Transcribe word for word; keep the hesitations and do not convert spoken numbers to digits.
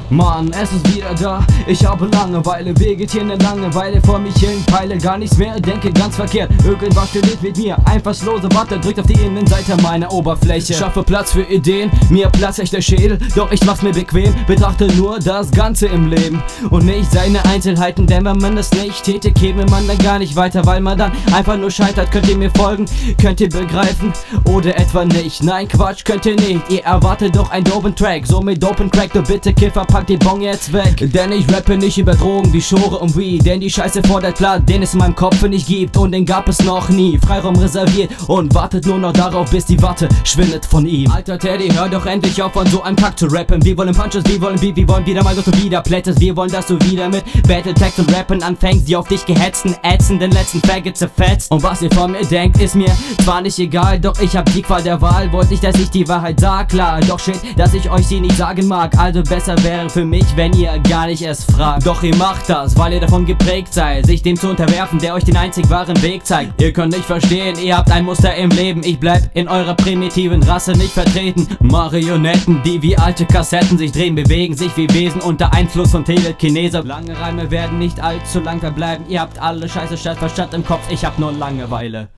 Mann, es ist wieder da, ich habe Langeweile, vegetierende Langeweile vor mich hin, peile gar nichts mehr, denke ganz verkehrt. Irgendwas steht mit mir, einfallslose Watte drückt auf die Innenseite meiner Oberfläche. Schaffe Platz für Ideen, mir platzt echt der Schädel, doch ich mach's mir bequem, betrachte nur das Ganze im Leben und nicht seine Einzelheiten, denn wenn man das nicht täte, käme man dann gar nicht weiter, weil man dann einfach nur scheitert. Könnt ihr mir folgen, könnt ihr begreifen oder etwa nicht? Nein, Quatsch, könnt ihr nicht, ihr erwartet doch einen dopen Track, so mit dopen Crack, du bitte Kiffer, pack die Bon jetzt weg. Denn ich rappe nicht über Drogen wie Schore und Weed, denn die Scheiße fordert Platz, den es in meinem Kopf nicht gibt und den gab es noch nie. Freiraum reserviert und wartet nur noch darauf, bis die Watte schwindet von ihm. Alter Teddy, hör doch endlich auf, von so einem Kack zu rappen. Wir wollen Punches, wir wollen Beat, wir wollen wieder mal, dass du wieder plättest. Wir wollen, dass du wieder mit Battletext und Rappen anfängst, die auf dich gehetzten, ätzenden letzten Faggot zerfetzt. Und was ihr von mir denkt, ist mir zwar nicht egal, doch ich hab die Qual der Wahl. Wollt nicht, dass ich die Wahrheit sag, klar, doch shit, dass ich euch sie nicht sagen mag. Also besser wäre für mich, wenn ihr gar nicht erst fragt. Doch ihr macht das, weil ihr davon geprägt seid, sich dem zu unterwerfen, der euch den einzig wahren Weg zeigt. Ihr könnt nicht verstehen, ihr habt ein Muster im Leben, ich bleib in eurer primitiven Rasse nicht vertreten. Marionetten, die wie alte Kassetten sich drehen, bewegen sich wie Wesen unter Einfluss von Telekinese. Lange Reime werden nicht allzu lang verbleiben, ihr habt alle scheiße Scheißverstand im Kopf, ich hab nur Langeweile.